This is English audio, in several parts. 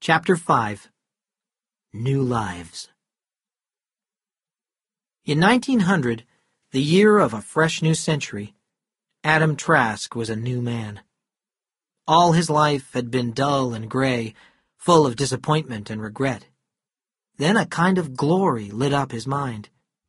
Chapter 5. New Lives. In 1900, the year of a fresh new century, Adam Trask was a new man. All his life had been dull and gray, full of disappointment and regret. Then a kind of glory lit up his mind.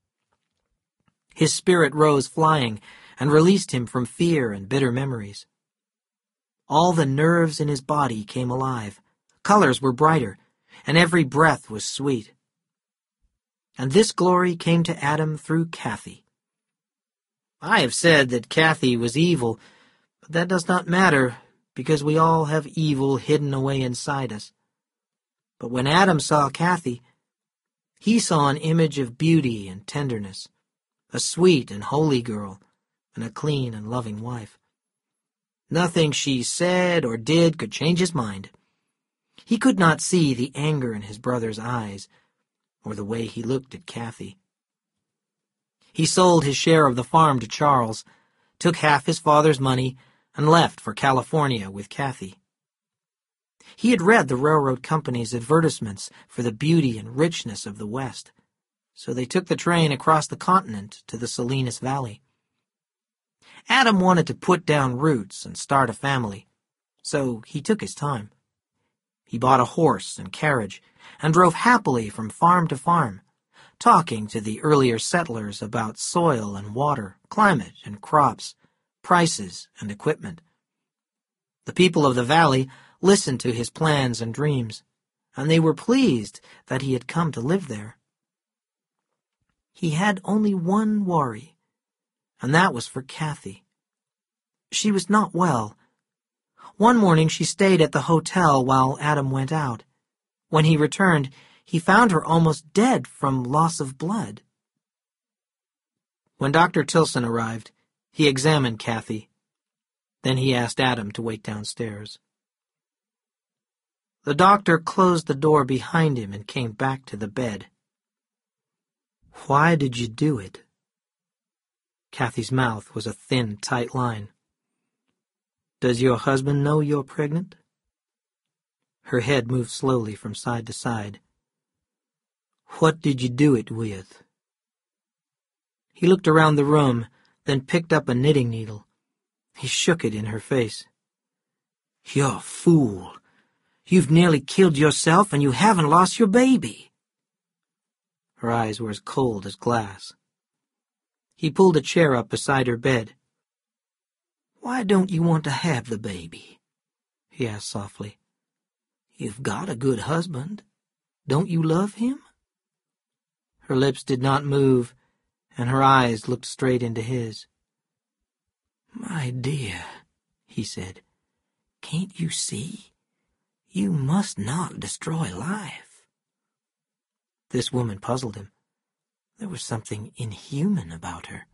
His spirit rose flying and released him from fear and bitter memories. All the nerves in his body came alive. Colors were brighter, and every breath was sweet. And this glory came to Adam through Kathy. I have said that Kathy was evil, but that does not matter, because we all have evil hidden away inside us. But when Adam saw Kathy, he saw an image of beauty and tenderness, a sweet and holy girl, and a clean and loving wife. Nothing she said or did could change his mind. He could not see the anger in his brother's eyes, or the way he looked at Kathy. He sold his share of the farm to Charles, took half his father's money, and left for California with Kathy. He had read the railroad company's advertisements for the beauty and richness of the West, so they took the train across the continent to the Salinas Valley. Adam wanted to put down roots and start a family, so he took his time. He bought a horse and carriage and drove happily from farm to farm, talking to the earlier settlers about soil and water, climate and crops, prices and equipment. The people of the valley listened to his plans and dreams, and they were pleased that he had come to live there. He had only one worry, and that was for Kathy. She was not well. One morning she stayed at the hotel while Adam went out. When he returned, he found her almost dead from loss of blood. When Dr. Tilson arrived, he examined Kathy. Then he asked Adam to wait downstairs. The doctor closed the door behind him and came back to the bed. "Why did you do it?" Kathy's mouth was a thin, tight line. "Does your husband know you're pregnant?" Her head moved slowly from side to side. "What did you do it with?" He looked around the room, then picked up a knitting needle. He shook it in her face. "You're a fool. You've nearly killed yourself and you haven't lost your baby." Her eyes were as cold as glass. He pulled a chair up beside her bed. "Why don't you want to have the baby?" he asked softly. "You've got a good husband. Don't you love him?" Her lips did not move, and her eyes looked straight into his. "My dear," he said, "can't you see? You must not destroy life." This woman puzzled him. There was something inhuman about her.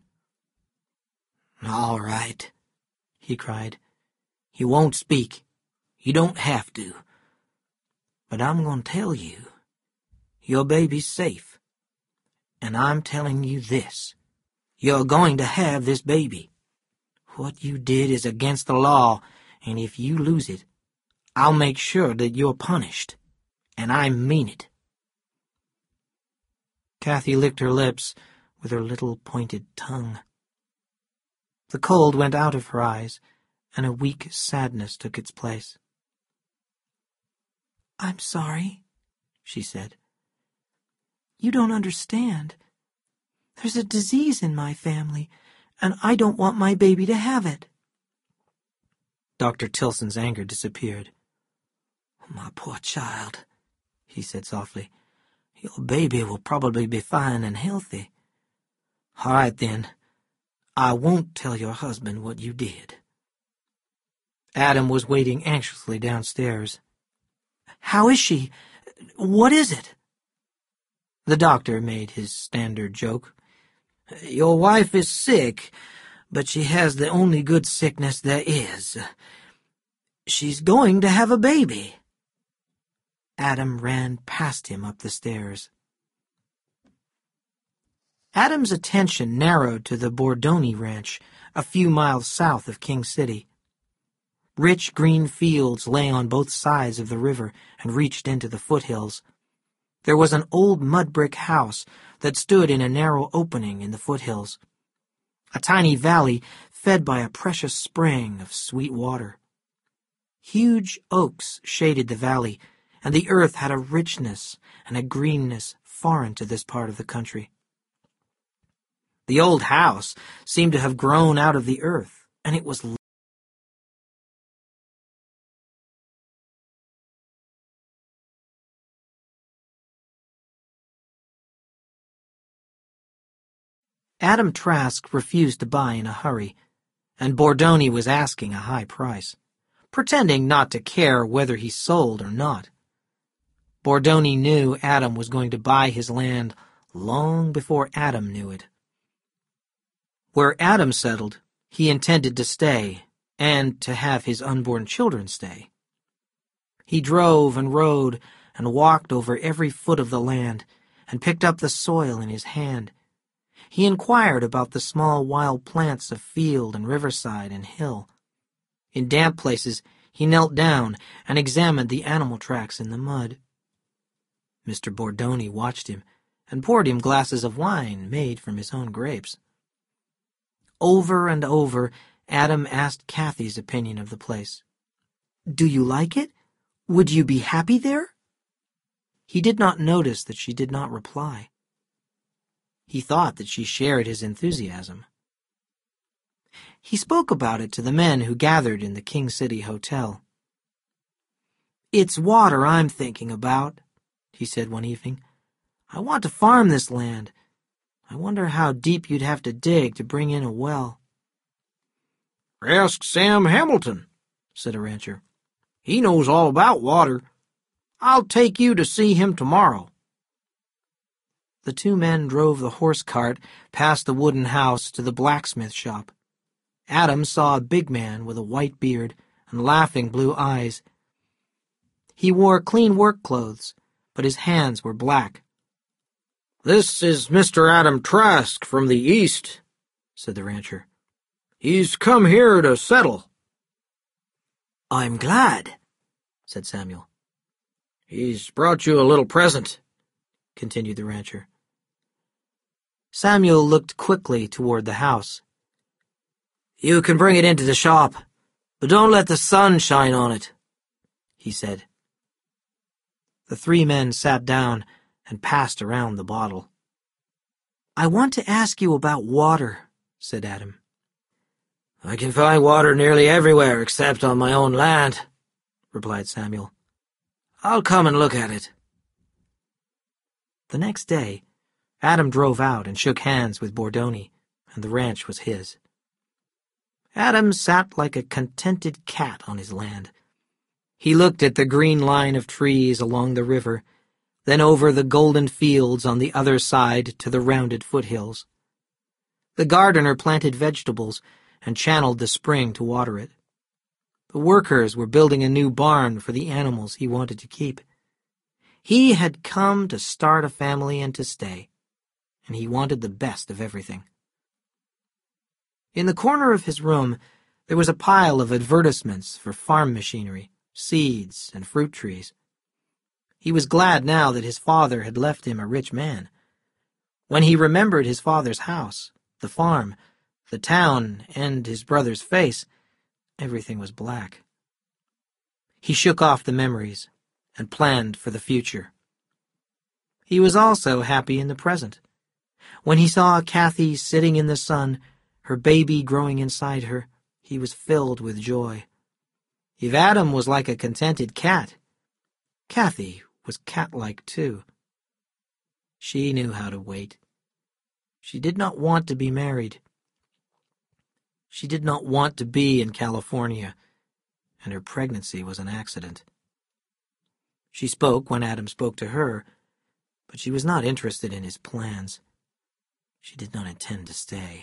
"All right," he cried. "You won't speak. You don't have to. But I'm going to tell you. Your baby's safe. And I'm telling you this. You're going to have this baby. What you did is against the law, and if you lose it, I'll make sure that you're punished. And I mean it." Kathy licked her lips with her little pointed tongue. The cold went out of her eyes, and a weak sadness took its place. "I'm sorry," she said. "You don't understand. There's a disease in my family, and I don't want my baby to have it." Dr. Tilson's anger disappeared. "My poor child," he said softly. "Your baby will probably be fine and healthy. All right, then. I won't tell your husband what you did." Adam was waiting anxiously downstairs. "How is she? What is it?" The doctor made his standard joke. "Your wife is sick, but she has the only good sickness there is. She's going to have a baby." Adam ran past him up the stairs. Adam's attention narrowed to the Bordoni Ranch, a few miles south of King City. Rich green fields lay on both sides of the river and reached into the foothills. There was an old mud-brick house that stood in a narrow opening in the foothills. A tiny valley fed by a precious spring of sweet water. Huge oaks shaded the valley, and the earth had a richness and a greenness foreign to this part of the country. The old house seemed to have grown out of the earth, and it was Adam Trask refused to buy in a hurry, and Bordoni was asking a high price, pretending not to care whether he sold or not. Bordoni knew Adam was going to buy his land long before Adam knew it. Where Adam settled, he intended to stay, and to have his unborn children stay. He drove and rode and walked over every foot of the land, and picked up the soil in his hand. He inquired about the small wild plants of field and riverside and hill. In damp places, he knelt down and examined the animal tracks in the mud. Mr. Bordoni watched him and poured him glasses of wine made from his own grapes. Over and over, Adam asked Kathy's opinion of the place. "Do you like it? Would you be happy there?" He did not notice that she did not reply. He thought that she shared his enthusiasm. He spoke about it to the men who gathered in the King City Hotel. "It's water I'm thinking about," he said one evening. "I want to farm this land. I wonder how deep you'd have to dig to bring in a well." "Ask Sam Hamilton," said a rancher. "He knows all about water. I'll take you to see him tomorrow." The two men drove the horse cart past the wooden house to the blacksmith shop. Adam saw a big man with a white beard and laughing blue eyes. He wore clean work clothes, but his hands were black. "This is Mr. Adam Trask from the East," said the rancher. "He's come here to settle." "I'm glad," said Samuel. "He's brought you a little present," continued the rancher. Samuel looked quickly toward the house. "You can bring it into the shop, but don't let the sun shine on it," he said. The three men sat down and passed around the bottle. "I want to ask you about water," said Adam. "I can find water nearly everywhere except on my own land," replied Samuel. "I'll come and look at it." The next day, Adam drove out and shook hands with Bordoni, and the ranch was his. Adam sat like a contented cat on his land. He looked at the green line of trees along the river, then over the golden fields on the other side to the rounded foothills. The gardener planted vegetables and channeled the spring to water it. The workers were building a new barn for the animals he wanted to keep. He had come to start a family and to stay, and he wanted the best of everything. In the corner of his room, there was a pile of advertisements for farm machinery, seeds, and fruit trees. He was glad now that his father had left him a rich man. When he remembered his father's house, the farm, the town, and his brother's face, everything was black. He shook off the memories and planned for the future. He was also happy in the present. When he saw Kathy sitting in the sun, her baby growing inside her, he was filled with joy. If Adam was like a contented cat, Kathy was cat-like too. She knew how to wait. She did not want to be married. She did not want to be in California, and her pregnancy was an accident. She spoke when Adam spoke to her, but she was not interested in his plans. She did not intend to stay.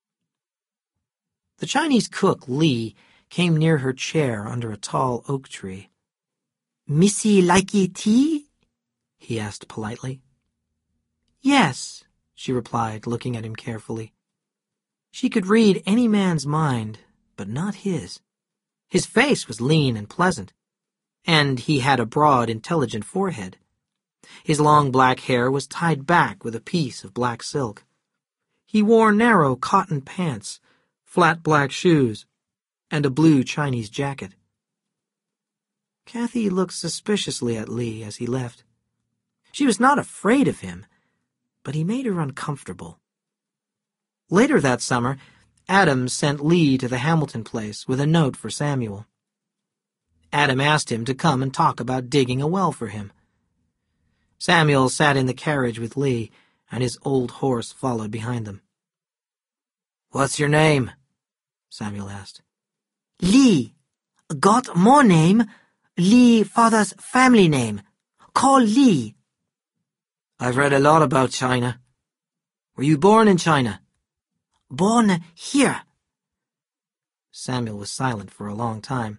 The Chinese cook, Li, came near her chair under a tall oak tree. "Missy likey tea?" he asked politely. "Yes," she replied, looking at him carefully. She could read any man's mind, but not his. His face was lean and pleasant, and he had a broad, intelligent forehead. His long black hair was tied back with a piece of black silk. He wore narrow cotton pants, flat black shoes, and a blue Chinese jacket. Kathy looked suspiciously at Lee as he left. She was not afraid of him, but he made her uncomfortable. Later that summer, Adam sent Lee to the Hamilton place with a note for Samuel. Adam asked him to come and talk about digging a well for him. Samuel sat in the carriage with Lee, and his old horse followed behind them. "What's your name?" Samuel asked. Lee. Got more name. Lee, father's family name. Call Lee. "I've read a lot about China. Were you born in China?" Born here. Samuel was silent for a long time.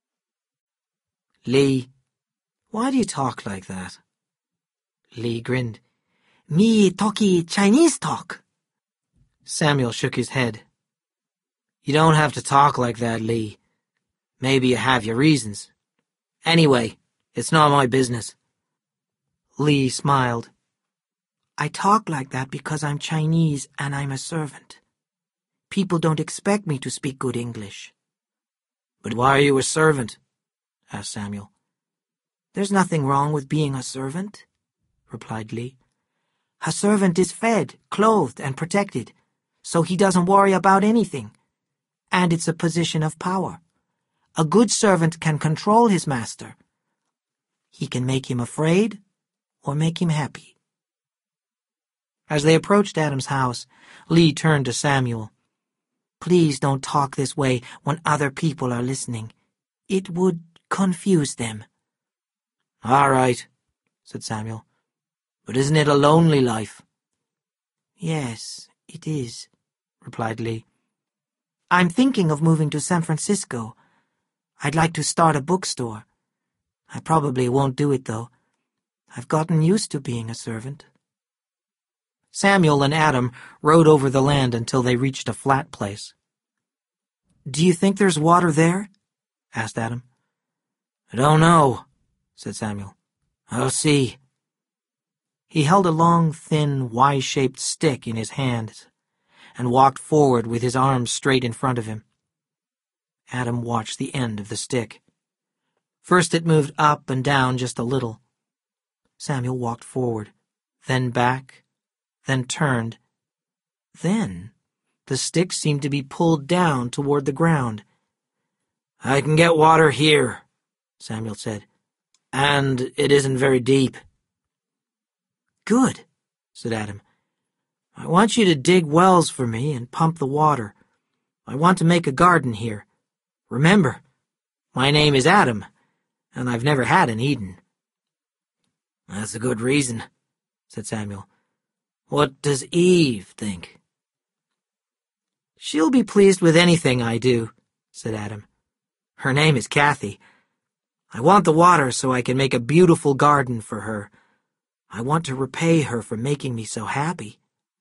"Lee, why do you talk like that?" Lee grinned. Me talkie Chinese talk. Samuel shook his head. "You don't have to talk like that, Lee. Maybe you have your reasons. Anyway, it's not my business." Lee smiled. I talk like that because I'm Chinese and I'm a servant. People don't expect me to speak good English. "But why are you a servant?" asked Samuel. There's nothing wrong with being a servant, replied Lee. A servant is fed, clothed, and protected, so he doesn't worry about anything. And it's a position of power. A good servant can control his master. He can make him afraid or make him happy. As they approached Adam's house, Lee turned to Samuel. Please don't talk this way when other people are listening. It would confuse them. "All right," said Samuel. "But isn't it a lonely life?" "Yes, it is," replied Lee. "I'm thinking of moving to San Francisco. I'd like to start a bookstore. I probably won't do it, though. I've gotten used to being a servant." Samuel and Adam rode over the land until they reached a flat place. "Do you think there's water there?" asked Adam. "I don't know," said Samuel. "I'll see." He held a long, thin, Y-shaped stick in his hand and walked forward with his arms straight in front of him. Adam watched the end of the stick. First it moved up and down just a little. Samuel walked forward, then back, then turned. Then the stick seemed to be pulled down toward the ground. "I can get water here," Samuel said, "and it isn't very deep." "Good," said Adam. "I want you to dig wells for me and pump the water. I want to make a garden here. Remember, my name is Adam, and I've never had an Eden." "That's a good reason," said Samuel. "What does Eve think?" "She'll be pleased with anything I do," said Adam. "Her name is Kathy. I want the water so I can make a beautiful garden for her. I want to repay her for making me so happy."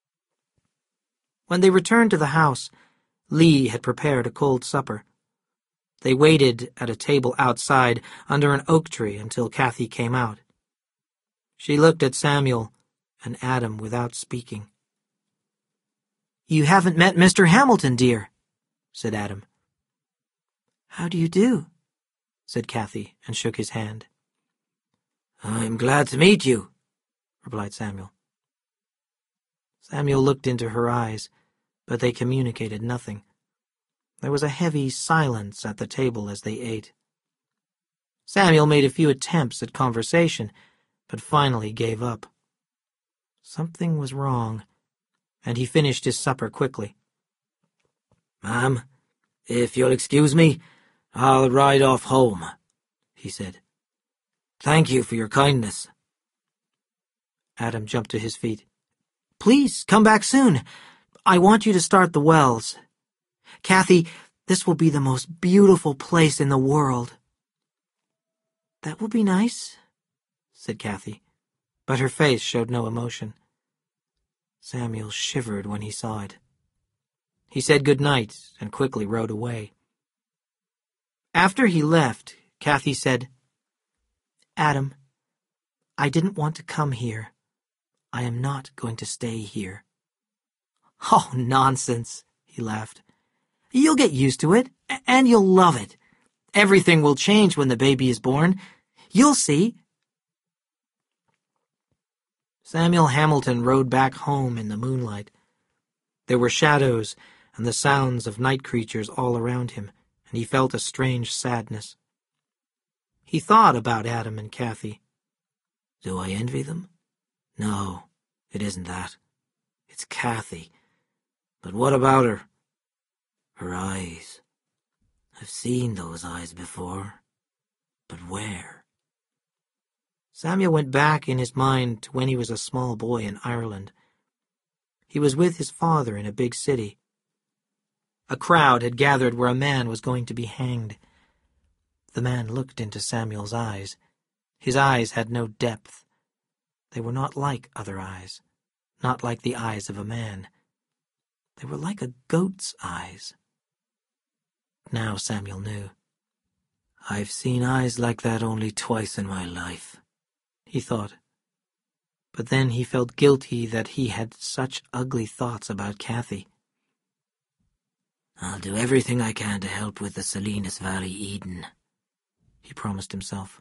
When they returned to the house, Lee had prepared a cold supper. They waited at a table outside under an oak tree until Kathy came out. She looked at Samuel and Adam without speaking. "You haven't met Mr. Hamilton, dear," said Adam. "How do you do?" said Kathy and shook his hand. "I'm glad to meet you," replied Samuel. Samuel looked into her eyes, but they communicated nothing. There was a heavy silence at the table as they ate. Samuel made a few attempts at conversation, but finally gave up. Something was wrong, and he finished his supper quickly. "Ma'am, if you'll excuse me, I'll ride off home," he said. "Thank you for your kindness." Adam jumped to his feet. "Please, come back soon. I want you to start the wells. Kathy, this will be the most beautiful place in the world." "That will be nice," said Kathy, but her face showed no emotion. Samuel shivered when he saw it. He said good night and quickly rode away. After he left, Kathy said, "Adam, I didn't want to come here. I am not going to stay here." "Oh, nonsense," he laughed. "You'll get used to it, and you'll love it. Everything will change when the baby is born. You'll see." Samuel Hamilton rode back home in the moonlight. There were shadows and the sounds of night creatures all around him, and he felt a strange sadness. He thought about Adam and Kathy. Do I envy them? No, it isn't that. It's Kathy. But what about her? Her eyes. I've seen those eyes before. But where? Samuel went back in his mind to when he was a small boy in Ireland. He was with his father in a big city. A crowd had gathered where a man was going to be hanged. The man looked into Samuel's eyes. His eyes had no depth. They were not like other eyes, not like the eyes of a man. They were like a goat's eyes. Now Samuel knew. I've seen eyes like that only twice in my life, he thought. But then he felt guilty that he had such ugly thoughts about Kathy. I'll do everything I can to help with the Salinas Valley Eden, he promised himself.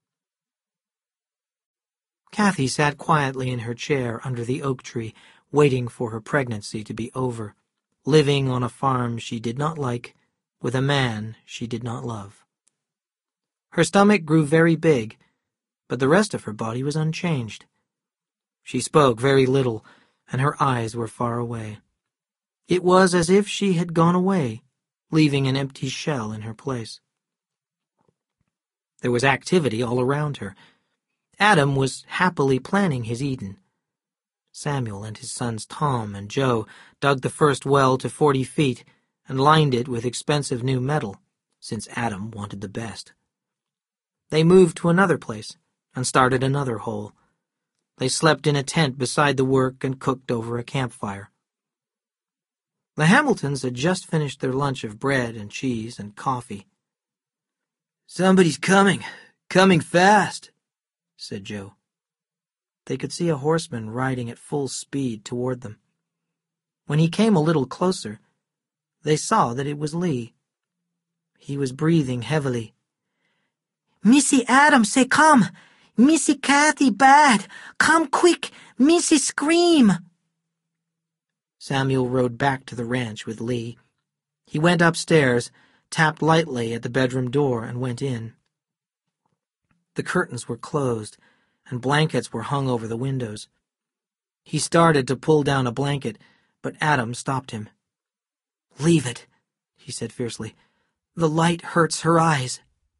Kathy sat quietly in her chair under the oak tree, waiting for her pregnancy to be over, living on a farm she did not like, with a man she did not love. Her stomach grew very big, but the rest of her body was unchanged. She spoke very little, and her eyes were far away. It was as if she had gone away, leaving an empty shell in her place. There was activity all around her. Adam was happily planning his Eden. Samuel and his sons Tom and Joe dug the first well to 40 feet and lined it with expensive new metal, since Adam wanted the best. They moved to another place and started another hole. They slept in a tent beside the work and cooked over a campfire. The Hamiltons had just finished their lunch of bread and cheese and coffee. Somebody's coming fast, said Joe. They could see a horseman riding at full speed toward them. When he came a little closer, they saw that it was Lee. He was breathing heavily. Missy Adam say come! Missy Kathy bad! Come quick! Missy scream! Samuel rode back to the ranch with Lee. He went upstairs, tapped lightly at the bedroom door, and went in. The curtains were closed, and blankets were hung over the windows. He started to pull down a blanket, but Adam stopped him. Leave it, he said fiercely. The light hurts her eyes.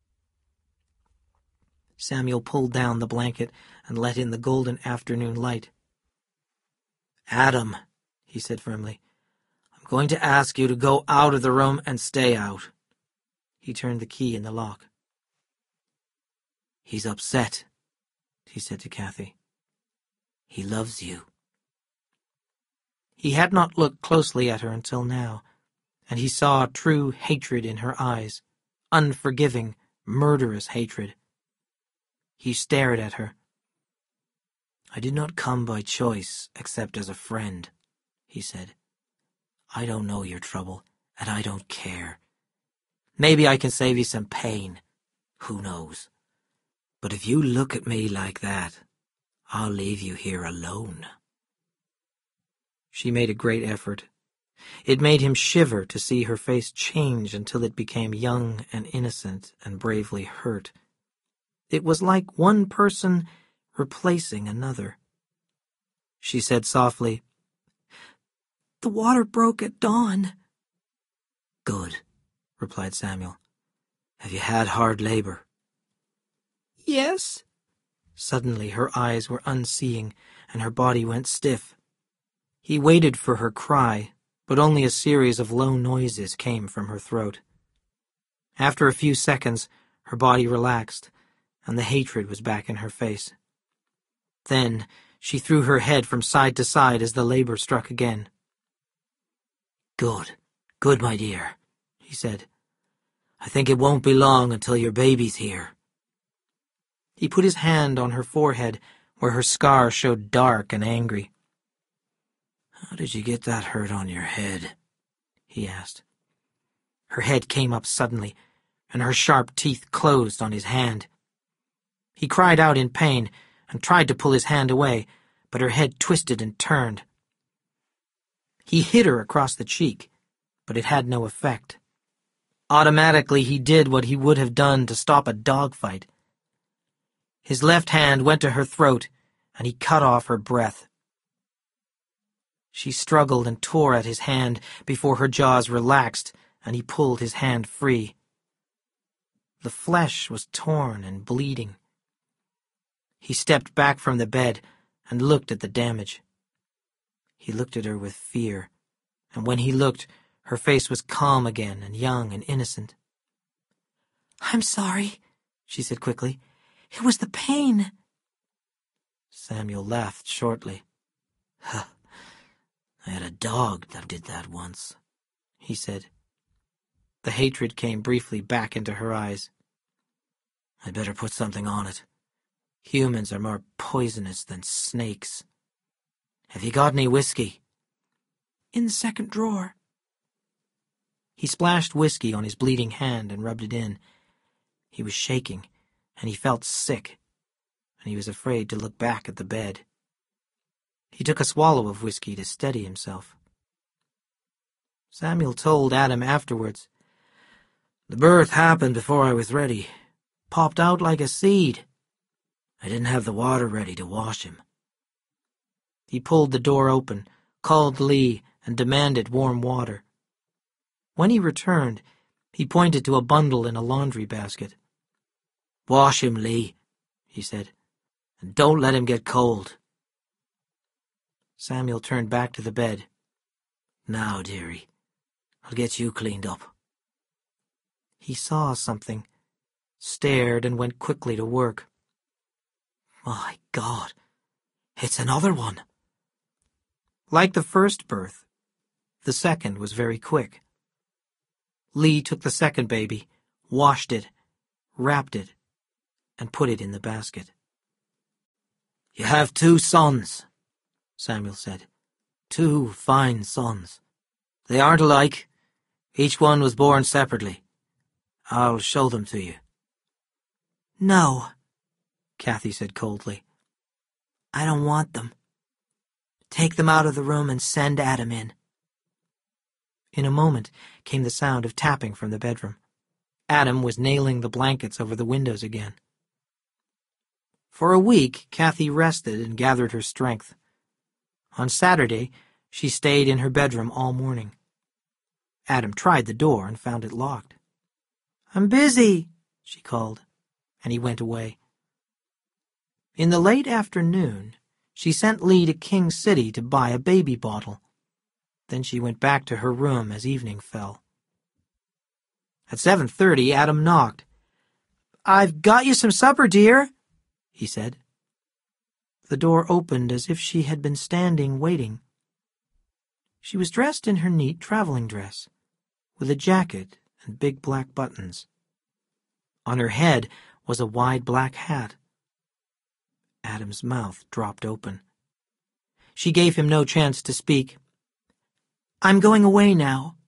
Samuel pulled down the blanket and let in the golden afternoon light. Adam, he said firmly, I'm going to ask you to go out of the room and stay out. He turned the key in the lock. He's upset, he said to Kathy. He loves you. He had not looked closely at her until now, and he saw true hatred in her eyes, unforgiving, murderous hatred. He stared at her. I did not come by choice except as a friend, he said. I don't know your trouble, and I don't care. Maybe I can save you some pain. Who knows? But if you look at me like that, I'll leave you here alone. She made a great effort. It made him shiver to see her face change until it became young and innocent and bravely hurt. It was like one person replacing another. She said softly, The water broke at dawn. Good, replied Samuel. Have you had hard labor? Yes. Suddenly her eyes were unseeing and her body went stiff. He waited for her cry, but only a series of low noises came from her throat. After a few seconds, her body relaxed, and the hatred was back in her face. Then she threw her head from side to side as the labor struck again. Good, my dear, he said. I think it won't be long until your baby's here." He put his hand on her forehead, where her scar showed dark and angry. "How did you get that hurt on your head?" he asked. Her head came up suddenly, and her sharp teeth closed on his hand. He cried out in pain and tried to pull his hand away, but her head twisted and turned. He hit her across the cheek, but it had no effect. Automatically, he did what he would have done to stop a dogfight. His left hand went to her throat, and he cut off her breath. She struggled and tore at his hand before her jaws relaxed, and he pulled his hand free. The flesh was torn and bleeding. He stepped back from the bed and looked at the damage. He looked at her with fear, and when he looked, her face was calm again and young and innocent. "I'm sorry," she said quickly. "It was the pain." Samuel laughed shortly. "I had a dog that did that once," he said. The hatred came briefly back into her eyes. "I'd better put something on it. Humans are more poisonous than snakes. Have you got any whiskey?" "In the second drawer." He splashed whiskey on his bleeding hand and rubbed it in. He was shaking, and he felt sick, and he was afraid to look back at the bed. He took a swallow of whiskey to steady himself. Samuel told Adam afterwards, "The birth happened before I was ready. Popped out like a seed. I didn't have the water ready to wash him." He pulled the door open, called Lee, and demanded warm water. When he returned, he pointed to a bundle in a laundry basket. "Wash him, Lee," he said, "and don't let him get cold." Samuel turned back to the bed. "Now, dearie, I'll get you cleaned up." He saw something, stared, and went quickly to work. "My God, it's another one." Like the first birth, the second was very quick. Lee took the second baby, washed it, wrapped it, and put it in the basket. "You have 2 sons," Samuel said. "2 fine sons. They aren't alike. Each one was born separately. I'll show them to you." "No," Kathy said coldly. "I don't want them. Take them out of the room and send Adam in." In a moment came the sound of tapping from the bedroom. Adam was nailing the blankets over the windows again. For a week, Kathy rested and gathered her strength. On Saturday, she stayed in her bedroom all morning. Adam tried the door and found it locked. "I'm busy," she called, and he went away. In the late afternoon, she sent Lee to King City to buy a baby bottle. Then she went back to her room as evening fell. At 7:30, Adam knocked. "I've got you some supper, dear," he said. The door opened as if she had been standing waiting. She was dressed in her neat traveling dress, with a jacket and big black buttons. On her head was a wide black hat. Adam's mouth dropped open. She gave him no chance to speak. "I'm going away now."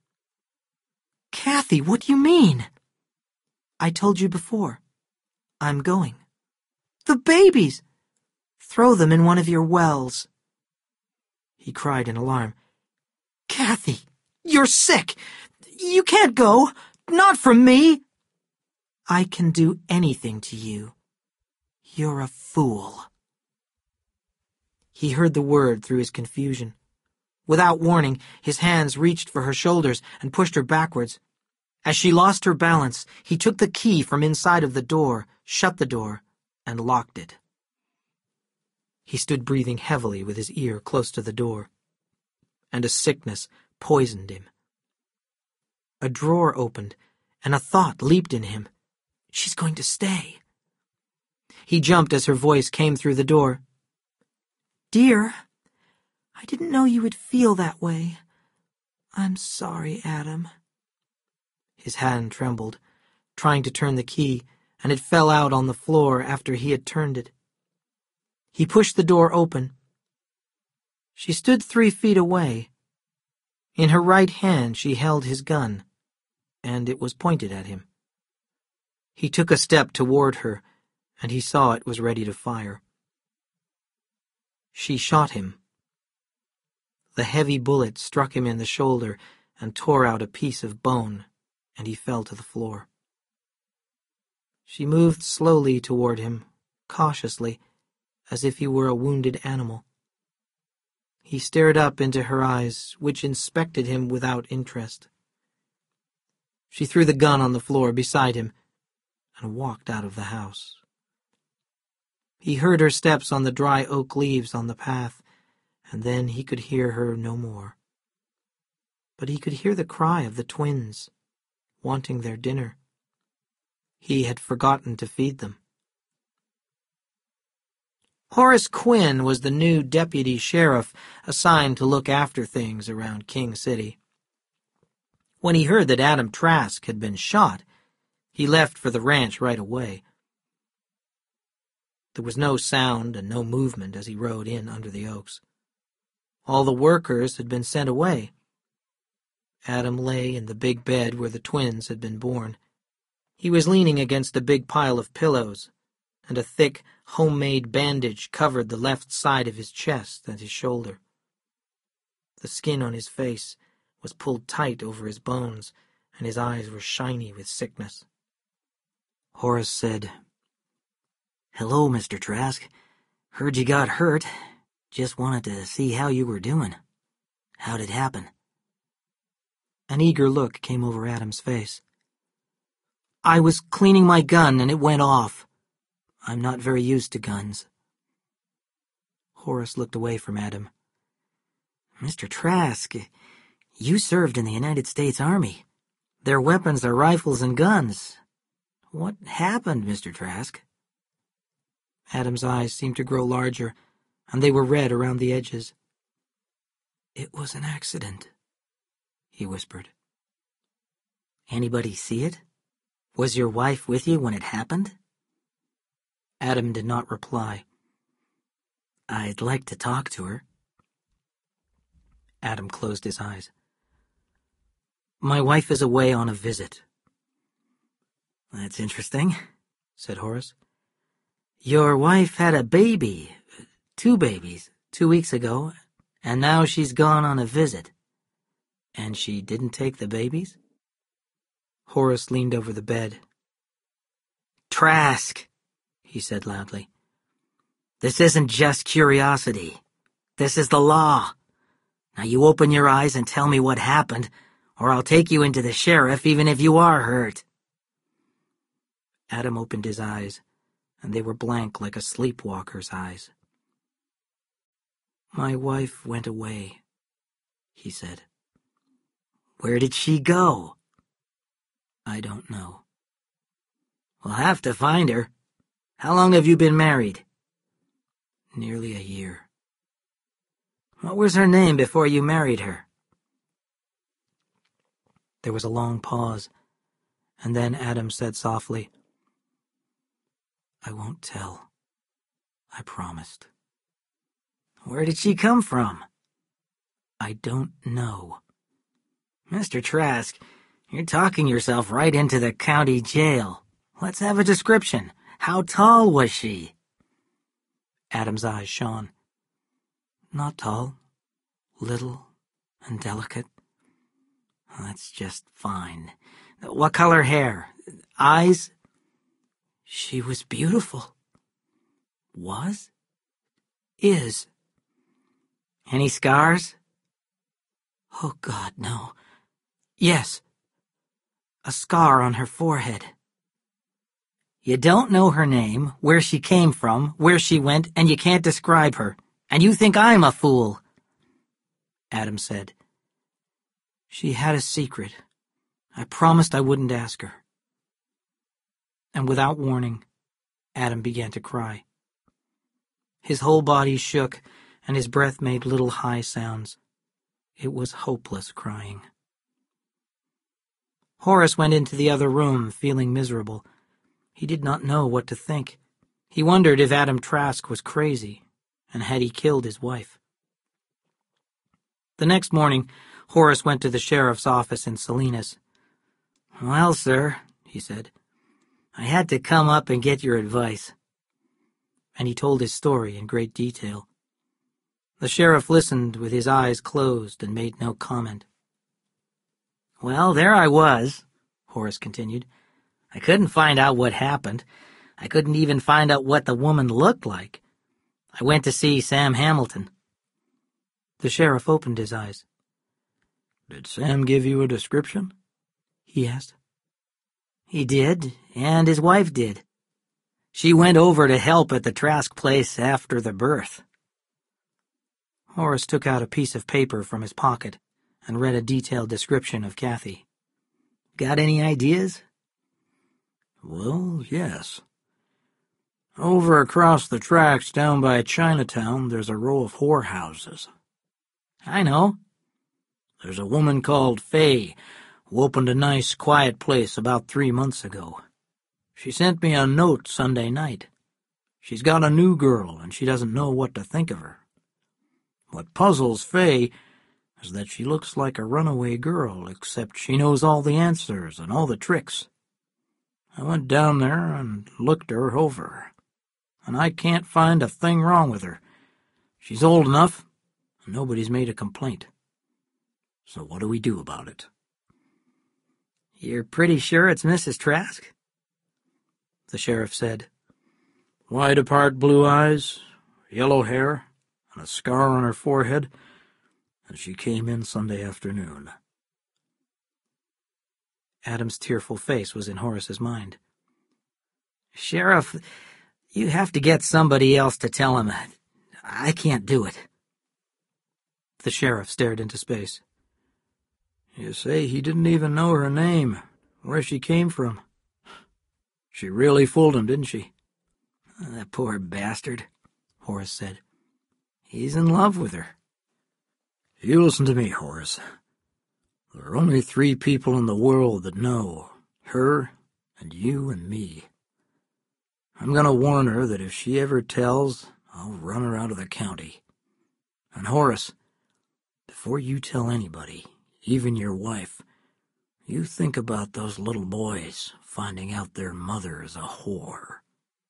"Kathy, what do you mean?" "I told you before. I'm going." "The babies!" "Throw them in one of your wells." He cried in alarm. "Kathy, you're sick! You can't go! Not from me!" "I can do anything to you. You're a fool." He heard the word through his confusion. Without warning, his hands reached for her shoulders and pushed her backwards. As she lost her balance, he took the key from inside of the door, shut the door, and locked it. He stood breathing heavily with his ear close to the door, and a sickness poisoned him. A drawer opened, and a thought leaped in him. She's going to stay. He jumped as her voice came through the door. "Dear, I didn't know you would feel that way. I'm sorry, Adam." His hand trembled. trying to turn the key, and it fell out on the floor after he had turned it. He pushed the door open. She stood 3 feet away. In her right hand she held his gun, and it was pointed at him. He took a step toward her, and he saw it was ready to fire. She shot him. The heavy bullet struck him in the shoulder and tore out a piece of bone, and he fell to the floor. She moved slowly toward him, cautiously, as if he were a wounded animal. He stared up into her eyes, which inspected him without interest. She threw the gun on the floor beside him and walked out of the house. He heard her steps on the dry oak leaves on the path, and then he could hear her no more. But he could hear the cry of the twins, wanting their dinner. He had forgotten to feed them. Horace Quinn was the new deputy sheriff assigned to look after things around King City. When he heard that Adam Trask had been shot, he left for the ranch right away. There was no sound and no movement as he rode in under the oaks. All the workers had been sent away. Adam lay in the big bed where the twins had been born. He was leaning against a big pile of pillows, and a thick, homemade bandage covered the left side of his chest and his shoulder. The skin on his face was pulled tight over his bones, and his eyes were shiny with sickness. Horace said, "Hello, Mr. Trask. Heard you got hurt. Just wanted to see how you were doing. How'd it happen?" An eager look came over Adam's face. "I was cleaning my gun and it went off. I'm not very used to guns." Horace looked away from Adam. "Mr. Trask, you served in the United States Army. Their weapons are rifles and guns. What happened, Mr. Trask?" Adam's eyes seemed to grow larger, and they were red around the edges. "It was an accident," he whispered. "Anybody see it? Was your wife with you when it happened?" Adam did not reply. "I'd like to talk to her." Adam closed his eyes. "My wife is away on a visit." "That's interesting," said Horace. "Your wife had a baby, 2 babies, 2 weeks ago, and now she's gone on a visit. And she didn't take the babies?" Horace leaned over the bed. "Trask," he said loudly, "this isn't just curiosity. This is the law. Now you open your eyes and tell me what happened, or I'll take you into the sheriff even if you are hurt." Adam opened his eyes, and they were blank like a sleepwalker's eyes. "My wife went away," he said. "Where did she go?" "I don't know." "We'll have to find her. How long have you been married?" "Nearly a year." "What was her name before you married her?" There was a long pause, and then Adam said softly, "I won't tell. I promised." "Where did she come from?" "I don't know." "Mr. Trask, you're talking yourself right into the county jail. Let's have a description. How tall was she?" Adam's eyes shone. "Not tall. Little and delicate." "That's just fine. What color hair? Eyes?" "She was beautiful." "Was?" "Is." "Any scars?" "Oh, God, no. Yes. A scar on her forehead." "You don't know her name, where she came from, where she went, and you can't describe her. And you think I'm a fool." Adam said, "She had a secret. I promised I wouldn't ask her." And without warning, Adam began to cry. His whole body shook, and his breath made little high sounds. It was hopeless crying. Horace went into the other room, feeling miserable. He did not know what to think. He wondered if Adam Trask was crazy, and had he killed his wife. The next morning, Horace went to the sheriff's office in Salinas. "Well, sir," he said, "I had to come up and get your advice." And he told his story in great detail. The sheriff listened with his eyes closed and made no comment. "Well, there I was," Horace continued. "I couldn't find out what happened. I couldn't even find out what the woman looked like. I went to see Sam Hamilton." The sheriff opened his eyes. "Did Sam give you a description?" he asked. "He did, and his wife did. She went over to help at the Trask place after the birth." Horace took out a piece of paper from his pocket and read a detailed description of Kathy. "Got any ideas?" "Well, yes. Over across the tracks down by Chinatown, there's a row of whorehouses." "I know." "There's a woman called Fay who opened a nice, quiet place about 3 months ago. She sent me a note Sunday night. She's got a new girl, and she doesn't know what to think of her. What puzzles Fay is that she looks like a runaway girl, except she knows all the answers and all the tricks. I went down there and looked her over, and I can't find a thing wrong with her. She's old enough, and nobody's made a complaint. So what do we do about it?" "You're pretty sure it's Mrs. Trask?" The sheriff said. "Wide apart blue eyes, yellow hair, and a scar on her forehead, and she came in Sunday afternoon." Adam's tearful face was in Horace's mind. "Sheriff, you have to get somebody else to tell him. I can't do it." The sheriff stared into space. "You say he didn't even know her name, where she came from. She really fooled him, didn't she?" "The poor bastard," Horace said. "He's in love with her." "You listen to me, Horace. There are only 3 people in the world that know, her and you and me. I'm going to warn her that if she ever tells, I'll run her out of the county. And Horace, before you tell anybody, even your wife, you think about those little boys finding out their mother is a whore."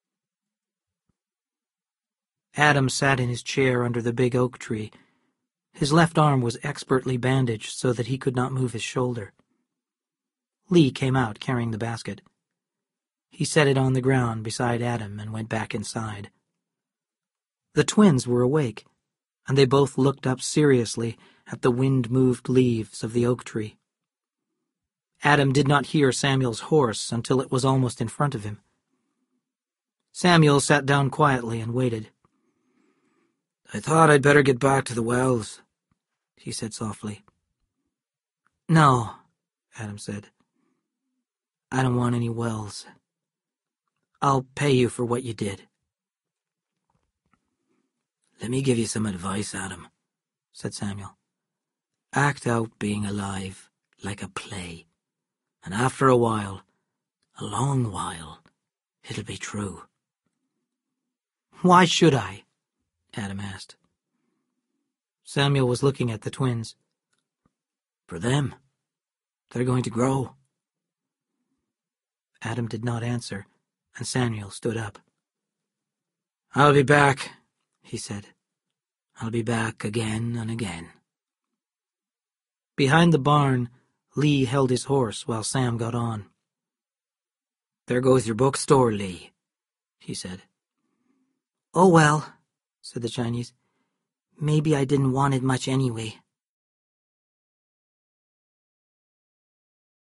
Adam sat in his chair under the big oak tree. His left arm was expertly bandaged so that he could not move his shoulder. Lee came out carrying the basket. He set it on the ground beside Adam and went back inside. The twins were awake, and they both looked up seriously at the wind-moved leaves of the oak tree. Adam did not hear Samuel's horse until it was almost in front of him. Samuel sat down quietly and waited. "I thought I'd better get back to the wells," he said softly. "No," Adam said. "I don't want any wells. I'll pay you for what you did." "Let me give you some advice, Adam," said Samuel. "Act out being alive like a play, and after a while, a long while, it'll be true." "Why should I?" Adam asked. Samuel was looking at the twins. "For them. They're going to grow." Adam did not answer, and Samuel stood up. "I'll be back," he said. "I'll be back again and again." Behind the barn, Lee held his horse while Sam got on. "There goes your bookstore, Lee," he said. "Oh well," said the Chinese. "Maybe I didn't want it much anyway."